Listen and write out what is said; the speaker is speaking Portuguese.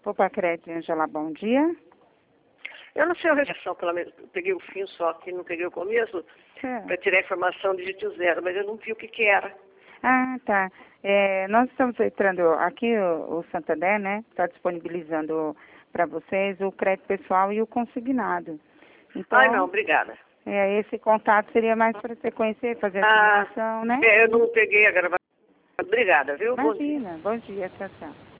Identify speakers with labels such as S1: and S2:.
S1: Poupa Crédito, Angela, bom dia.
S2: Eu não sei a reação, peguei o fim só que não peguei o começo, para tirar a informação de dígito zero, mas eu não vi o que era.
S1: Ah, tá. Nós estamos entrando aqui, o Santander, né? Está disponibilizando para vocês o crédito pessoal e o consignado. Então,
S2: Ai, não, obrigada.
S1: Esse contato seria mais para você conhecer, fazer a simulação, né?
S2: Eu não peguei a gravação. Obrigada, viu?
S1: Imagina. Bom dia, tchau, tchau.